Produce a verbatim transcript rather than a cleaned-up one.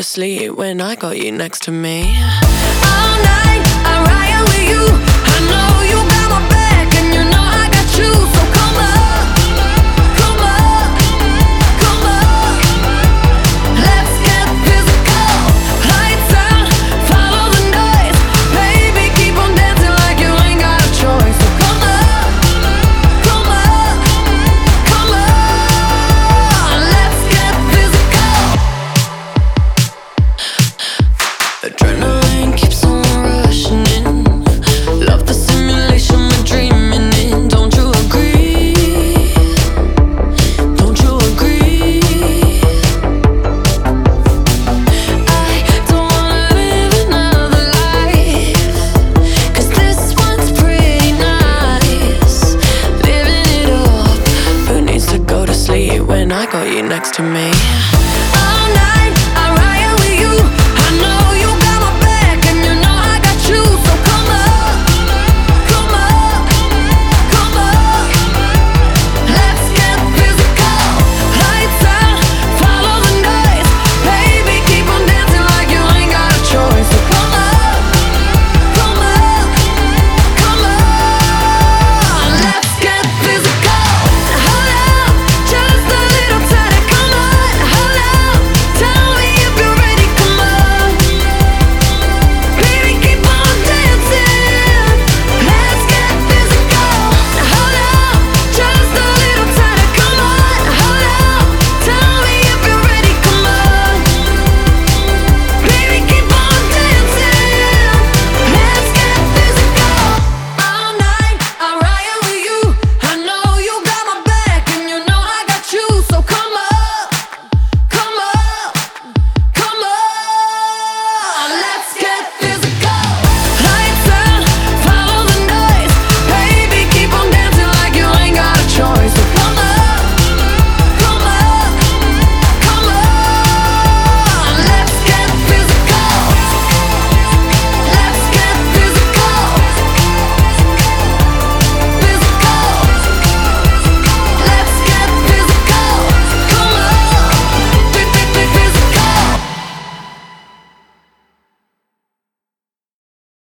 to sleep when I got you next to me. All night I ride with you. I know you got my back and you know I got you. So come up, come up, come up. Let's get physical. Lights out, follow the noise. Baby, keep on dancing like you ain't got a choice. So come up, come up, come on. Let's get physical. Adrenaline keeps on rushing in. Love the simulation we're dreaming in. Don't you agree? Don't you agree? I don't wanna live another life, 'cause this one's pretty nice. Living it up. Who needs to go to sleep when I got you next to me?